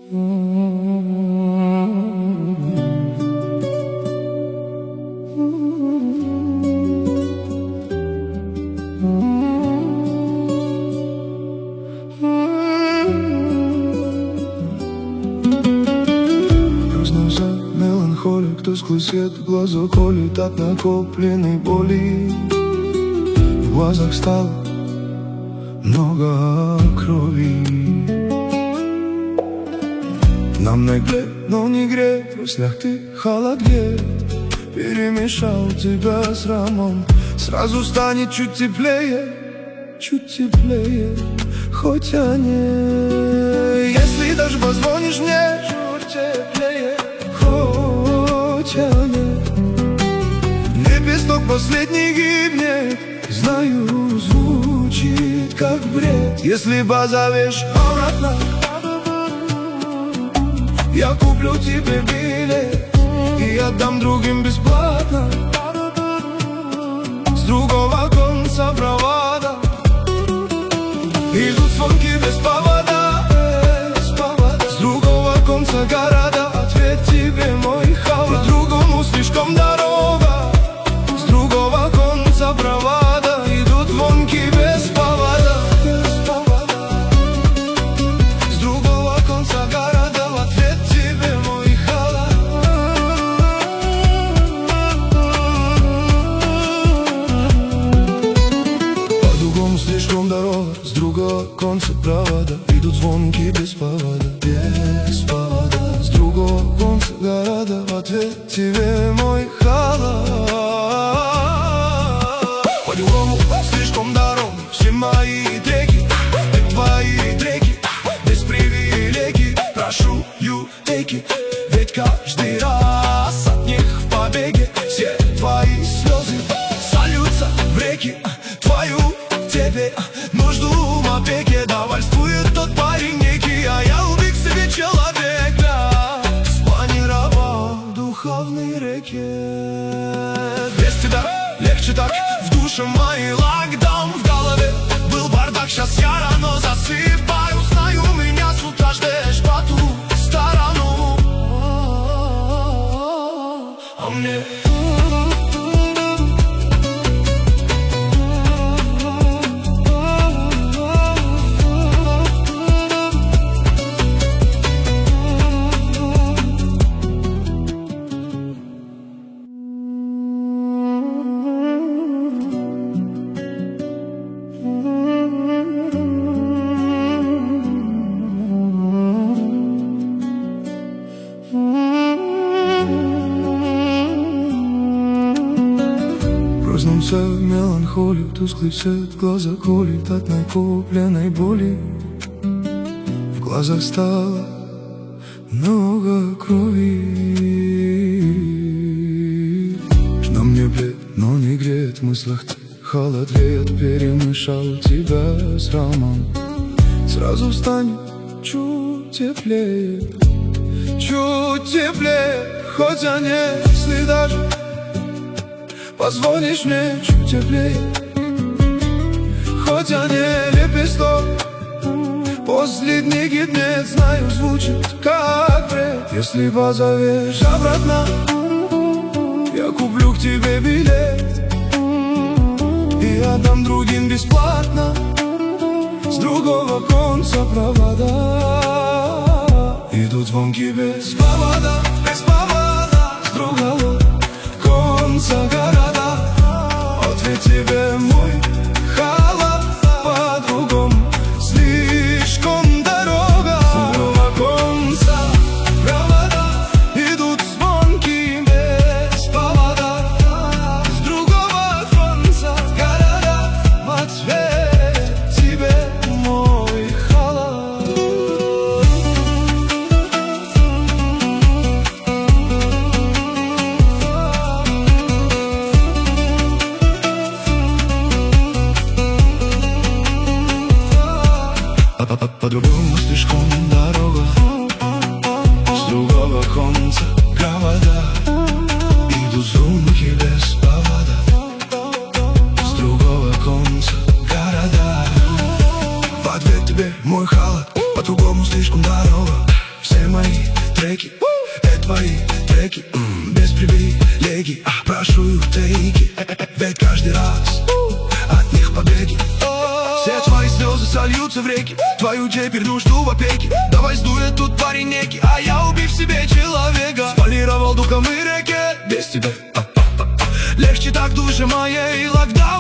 Проснуся меланхолик, тусклый свет в глаза колет от накопленной боли. В глазах стало много крови. Нам наглеет, но не греет, в мыслях ты холод греет. Перемешал тебя с рамом, сразу станет чуть теплее, хоть не. Если даже позвонишь мне, чуть теплее, хоть не. Лепесток последний гибнет, знаю, звучит как бред. Если позовешь обратно, я куплю тебе билет и отдам другим бесплатно. С другого конца провода идут звонки без повода, С другого конца города ответ тебе мой халат. Другому слишком дорога, с другого конца провода идут звонки без повода, С другого конца города в ответ тебе мой халат. По-другому слишком дорога, с другого конца провода идут звонки без повода, С другого конца города в ответ тебе мой халат. По-другому слишком дорога, все мои треки, это твои треки, без привилегий. Прошу, you take it, ведь каждый раз от них в побеге. Все твои слезы сольются в реки, твою тебе нужду в опеке. Довольствует тот парень некий, а я убег себе человека. Спланировал духовные реки. Без тебя легче так, в душе моей локдаун в голове. Был бардак, сейчас я рано засыпаю. Знаю, меня с утра ждешь по ту сторону, а мне Проснулся меланхолик, тусклый свет в глаза колет от накопленной боли. В глазах стало много крови. Что мне плед, но не греет, в мыслях ты холод веет. Перемешал тебя с рамом, сразу станет чуть теплее, хоть не. Если даже позвонишь мне, чуть теплее, хоть не. Лепесток последний гибнет, знаю, звучит как бред. Если позовешь обратно, я куплю к тебе билет и отдам другим бесплатно. С другого конца провода идут звонки без повода, С другого конца города ответ тебе мой халат. По-другому слишком дорога, с другого конца провода идут звонки без повода. С другого конца города в ответ тебе мой халат. По-другому слишком дорога, с другого конца провода идут звонки без повода. С другого конца города в ответ тебе мой халат. По-другому слишком дорога, все Все мои треки, это твои треки, без привилегий, прошу you take it. Ведь каждый раз от них побеги. Все твои слезы сольются в реки, твою теперь нужду в опеке. Давай сдует тут парень некий, а я убив себе человека. Сполировал духом и реке без тебя. Легче так душе моей локдаун.